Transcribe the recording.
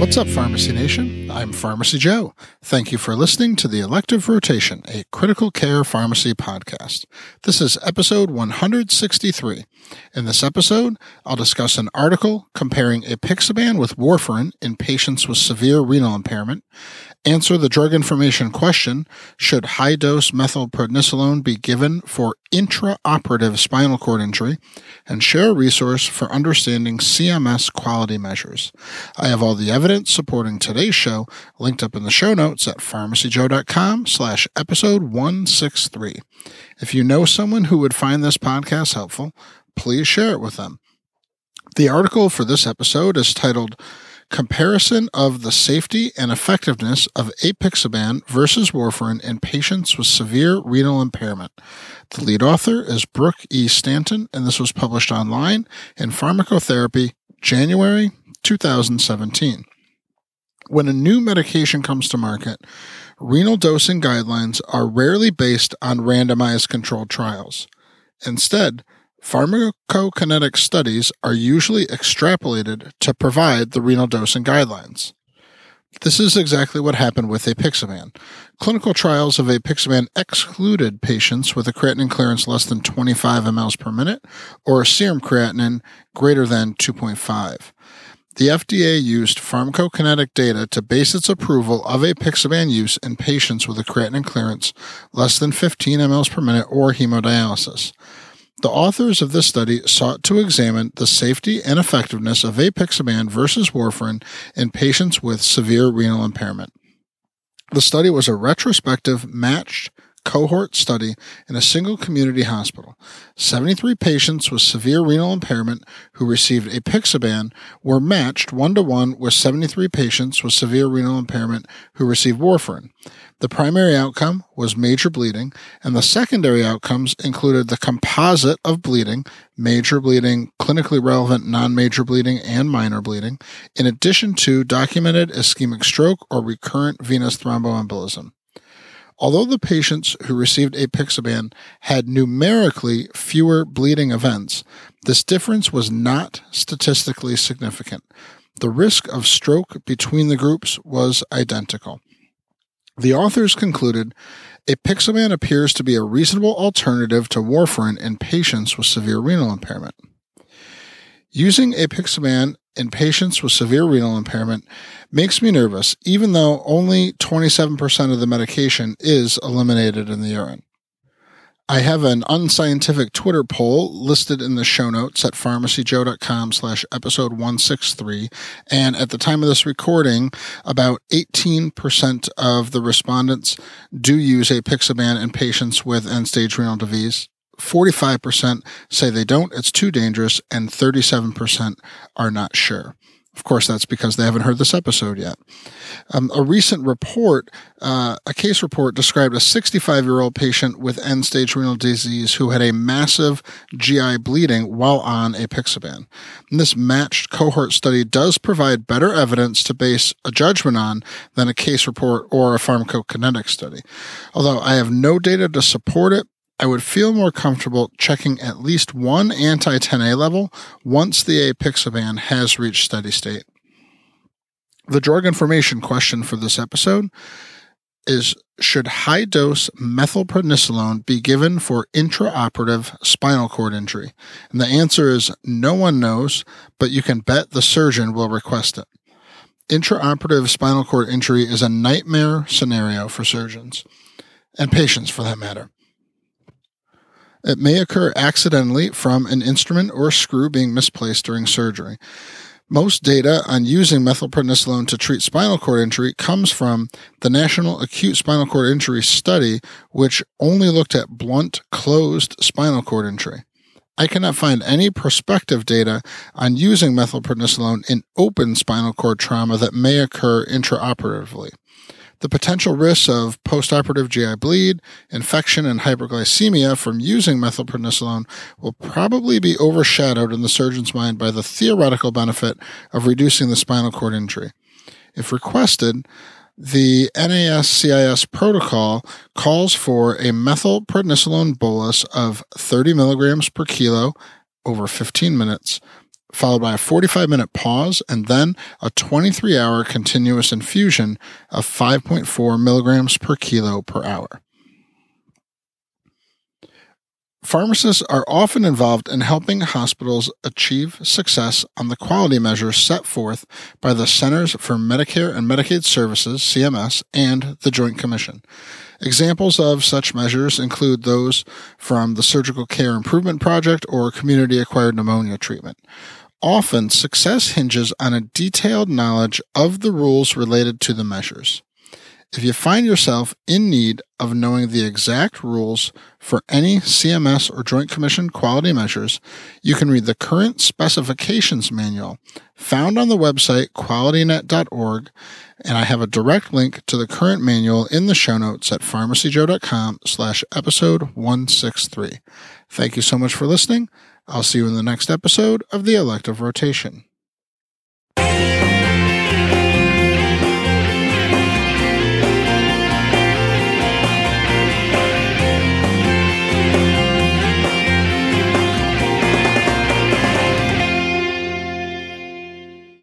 What's up, Pharmacy Nation? I'm Pharmacy Joe. Thank you for listening to the Elective Rotation, a critical care pharmacy podcast. This is episode 163. In this episode, I'll discuss an article comparing apixaban with warfarin in patients with severe renal impairment, answer the drug information question, should high-dose methylprednisolone be given for intraoperative spinal cord injury, and share a resource for understanding CMS quality measures. I have all the evidence supporting today's show linked up in the show notes at pharmacyjoe.com/episode 163. If you know someone who would find this podcast helpful, please share it with them. The article for this episode is titled Comparison of the Safety and Effectiveness of Apixaban versus Warfarin in Patients with Severe Renal Impairment. The lead author is Brooke E. Stanton, and this was published online in Pharmacotherapy, January 2017. When a new medication comes to market, renal dosing guidelines are rarely based on randomized controlled trials. Instead, pharmacokinetic studies are usually extrapolated to provide the renal dosing guidelines. This is exactly what happened with apixaban. Clinical trials of apixaban excluded patients with a creatinine clearance less than 25 mL per minute or a serum creatinine greater than 2.5. The FDA used pharmacokinetic data to base its approval of apixaban use in patients with a creatinine clearance less than 15 mL per minute or hemodialysis. The authors of this study sought to examine the safety and effectiveness of apixaban versus warfarin in patients with severe renal impairment. The study was a retrospective matched cohort study in a single community hospital. 73 patients with severe renal impairment who received apixaban were matched 1-to-1 with 73 patients with severe renal impairment who received warfarin. The primary outcome was major bleeding, and the secondary outcomes included the composite of bleeding, major bleeding, clinically relevant non-major bleeding, and minor bleeding, in addition to documented ischemic stroke or recurrent venous thromboembolism. Although the patients who received apixaban had numerically fewer bleeding events, this difference was not statistically significant. The risk of stroke between the groups was identical. The authors concluded apixaban appears to be a reasonable alternative to warfarin in patients with severe renal impairment. Using apixaban in patients with severe renal impairment makes me nervous, even though only 27% of the medication is eliminated in the urine. I have an unscientific Twitter poll listed in the show notes at pharmacyjoe.com/episode 163, and at the time of this recording, about 18% of the respondents do use apixaban in patients with end-stage renal disease. 45% say they don't, it's too dangerous, and 37% are not sure. Of course, that's because they haven't heard this episode yet. A recent report, a case report, described a 65-year-old patient with end-stage renal disease who had a massive GI bleeding while on apixaban. And this matched cohort study does provide better evidence to base a judgment on than a case report or a pharmacokinetic study. Although I have no data to support it, I would feel more comfortable checking at least one anti-10A level once the apixaban has reached steady state. The drug information question for this episode is, should high-dose methylprednisolone be given for intraoperative spinal cord injury? And the answer is no one knows, but you can bet the surgeon will request it. Intraoperative spinal cord injury is a nightmare scenario for surgeons, and patients for that matter. It may occur accidentally from an instrument or screw being misplaced during surgery. Most data on using methylprednisolone to treat spinal cord injury comes from the National Acute Spinal Cord Injury Study, which only looked at blunt, closed spinal cord injury. I cannot find any prospective data on using methylprednisolone in open spinal cord trauma that may occur intraoperatively. The potential risks of postoperative GI bleed, infection, and hyperglycemia from using methylprednisolone will probably be overshadowed in the surgeon's mind by the theoretical benefit of reducing the spinal cord injury. If requested, the NASCIS protocol calls for a methylprednisolone bolus of 30 milligrams per kilo over 15 minutes, followed by a 45-minute pause, and then a 23-hour continuous infusion of 5.4 milligrams per kilo per hour. Pharmacists are often involved in helping hospitals achieve success on the quality measures set forth by the Centers for Medicare and Medicaid Services, CMS, and the Joint Commission. Examples of such measures include those from the Surgical Care Improvement Project or Community-Acquired Pneumonia Treatment. Often, success hinges on a detailed knowledge of the rules related to the measures. If you find yourself in need of knowing the exact rules for any CMS or Joint Commission quality measures, you can read the current specifications manual found on the website qualitynet.org, and I have a direct link to the current manual in the show notes at pharmacyjoe.com/episode 163. Thank you so much for listening. I'll see you in the next episode of the Elective Rotation.